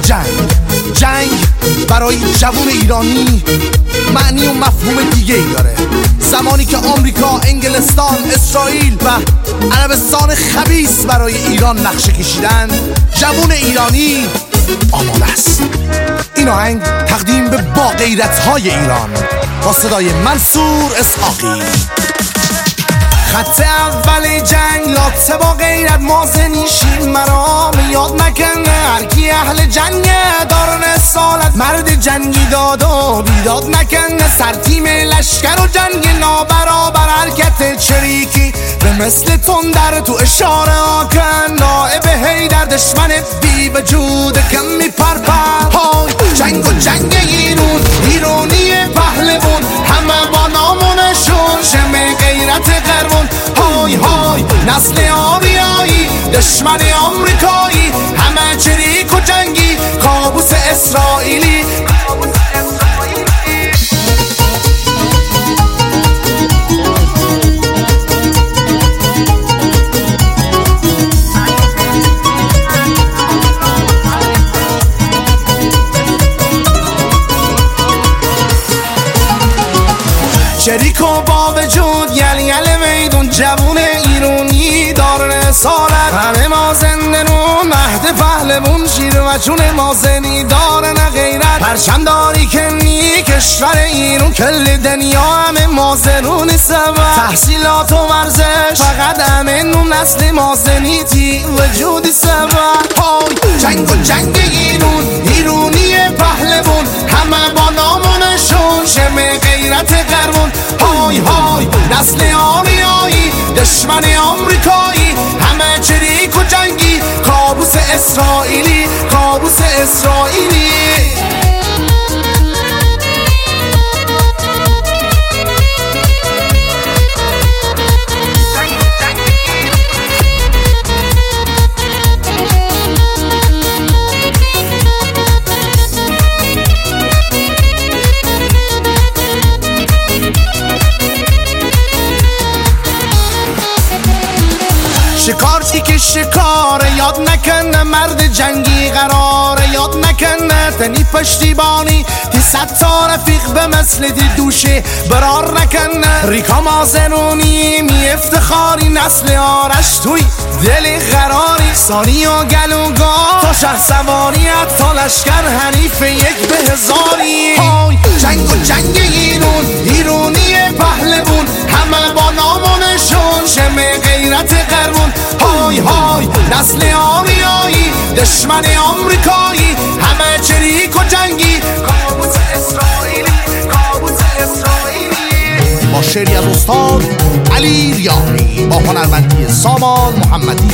جنگ برای جوون ایرانی معنی و مفهوم دیگه ای داره. زمانی که آمریکا، انگلستان، اسرائیل و عربستان خبیث برای ایران نقشه کشیدن، جوون ایرانی آماده است. این آهنگ تقدیم به با غیرت‌های ایران با صدای منصور اسحاقی. خط اول جنگ لاته با غیرت مازنیشین مرا یاد نکنه. هرکی اهل جنگ دارن سالت مرد جنگی داد و بیداد نکنه. سرتیم لشکر و جنگ نابرابر حرکت چریکی به مثل تندر تو اشاره آکن. نائب حیدر دشمن بی وجود کم میپرپر. های جنگ و جنگ ایرونی پهلوون همه با نامونشون شمع غیرت قربون. های های نسل آریایی دشمن آمریکایی همه چریک و جنگی کابوس اسرائیلی. چریک و با وجود یل میدون جوون ایرانی دارن رسالت. همه ما زندنون مهد پهلوون شیر و چون مازنی دارن غیرت. پرچم داری که نی کشور ایرون کل دنیا همه مازنون سبب. تحصیلات و ورزش فقط همه نون نسل مازنی تی وجودی سبب. های جنگ و جنگ ایرونی پهلوون همه با نامونشون شمع غیرت قربون. های های نسل آریایی دشمن آمریکایی همه چریک و جنگی کابوس اسرائیلی کابوس اسرائیلی. شکارچی که شکاره یاد نکنه. مرد جنگی قراره یاد نکنه. تنی پشتیبانی تی ستا رفیق به مثل دی دوشه برار نکنه. ریکا مازنونی می افتخاری نسل آرش توی دل قراری. سانی و گلوگا تا شخص سواریت تا لشکر حریف یک به هزاری. های جنگ و جنگ ایرونی پهلوون همه با نامونشون شمع غیرت قربون. های های نسل آریایی دشمن آمریکایی همه چریک و جنگی کابوس اسرائیلی کابوس اسرائیلی. با شعری از استاد علی ریاحی با هنرمندی سامان محمدی.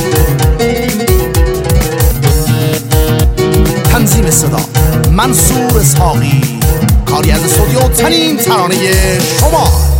تنظیم صدا منصور اسحاقی. کاری از استودیو تنین ترانه شما.